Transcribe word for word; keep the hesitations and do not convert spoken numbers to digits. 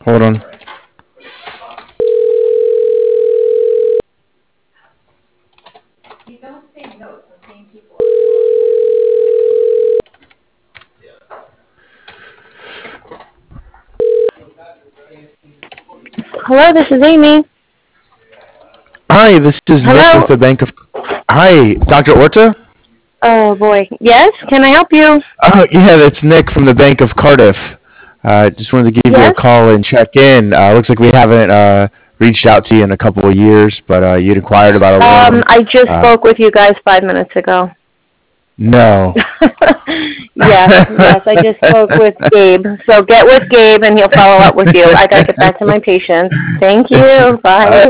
Hold on. You don't save notes on paying people. Hello, this is Amy. Hi, this is Nick Hello? with the Bank of... Hi, Doctor Orta? Oh, boy. Yes? Can I help you? Oh, yeah, that's Nick from the Bank of Cardiff. Uh, just wanted to give you Yes? a call and check in. Uh, looks like we haven't uh, reached out to you in a couple of years, but uh, you'd inquired about a Um, loan. I just Uh, spoke with you guys five minutes ago. no. yes, yes, I just spoke with Gabe. So get with Gabe and he'll follow up with you. I gotta get back to my patients. Thank you. Bye. Uh,